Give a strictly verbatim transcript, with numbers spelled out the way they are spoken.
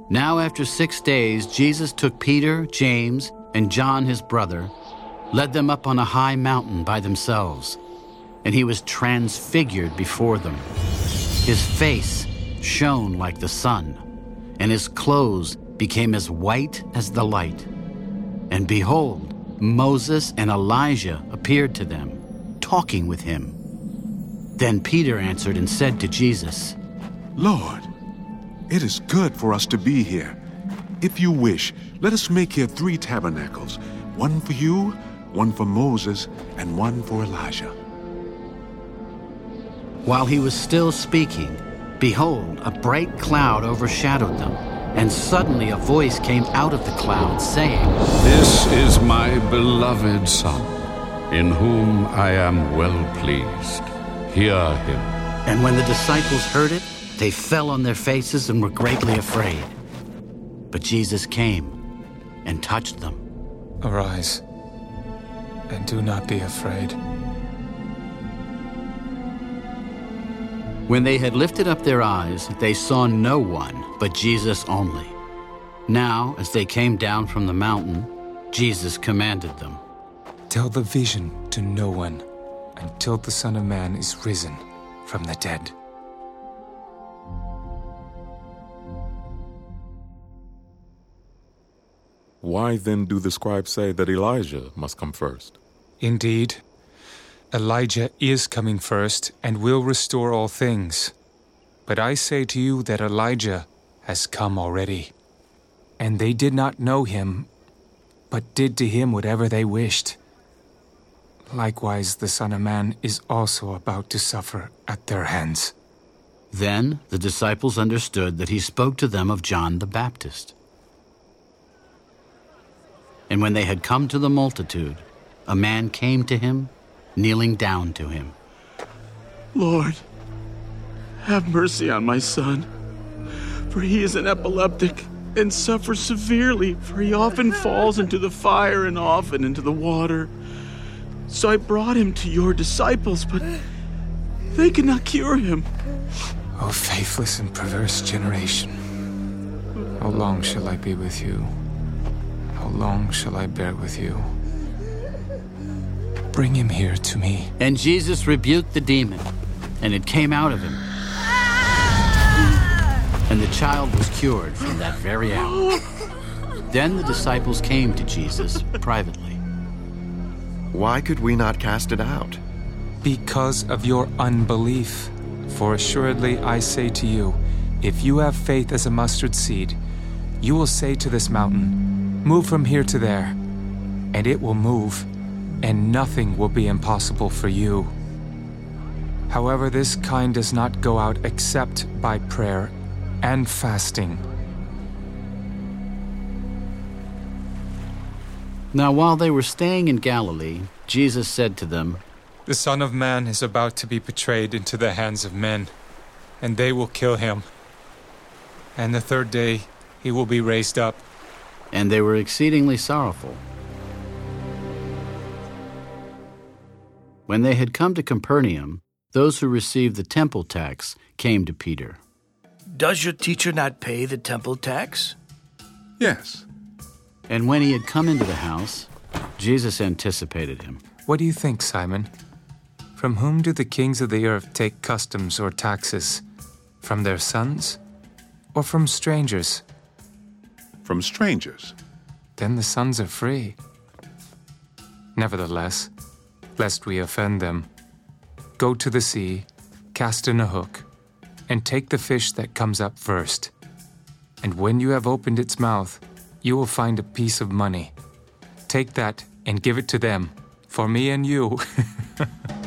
Now after six days, Jesus took Peter, James, and John his brother, led them up on a high mountain by themselves, and he was transfigured before them. His face shone like the sun, and his clothes became as white as the light. And behold, Moses and Elijah appeared to them, talking with him. Then Peter answered and said to Jesus, Lord, it is good for us to be here. If you wish, let us make here three tabernacles, one for you, one for Moses, and one for Elijah. While he was still speaking, behold, a bright cloud overshadowed them, and suddenly a voice came out of the cloud, saying, This is my beloved Son, in whom I am well pleased. Hear him. And when the disciples heard it, they fell on their faces and were greatly afraid. But Jesus came and touched them. Arise, and do not be afraid. When they had lifted up their eyes, they saw no one but Jesus only. Now, as they came down from the mountain, Jesus commanded them, Tell the vision to no one until the Son of Man is risen from the dead. Why then do the scribes say that Elijah must come first? Indeed, Elijah is coming first and will restore all things. But I say to you that Elijah has come already. And they did not know him, but did to him whatever they wished. Likewise, the Son of Man is also about to suffer at their hands. Then the disciples understood that he spoke to them of John the Baptist. And when they had come to the multitude, a man came to him, kneeling down to him. Lord, have mercy on my son, for he is an epileptic and suffers severely, for he often falls into the fire and often into the water. So I brought him to your disciples, but they could not cure him. O faithless and perverse generation, how long shall I be with you? How long shall I bear with you? Bring him here to me. And Jesus rebuked the demon, and it came out of him. And the child was cured from that very hour. Then the disciples came to Jesus privately. Why could we not cast it out? Because of your unbelief. For assuredly I say to you, if you have faith as a mustard seed, you will say to this mountain, move from here to there, and it will move, and nothing will be impossible for you. However, this kind does not go out except by prayer and fasting. Now while they were staying in Galilee, Jesus said to them, The Son of Man is about to be betrayed into the hands of men, and they will kill him. And the third day he will be raised up. And they were exceedingly sorrowful. When they had come to Capernaum, those who received the temple tax came to Peter. Does your teacher not pay the temple tax? Yes. And when he had come into the house, Jesus anticipated him. What do you think, Simon? From whom do the kings of the earth take customs or taxes? From their sons or from strangers? From strangers. Then the sons are free. Nevertheless, lest we offend them, go to the sea, cast in a hook, and take the fish that comes up first. And when you have opened its mouth, you will find a piece of money. Take that and give it to them, for me and you.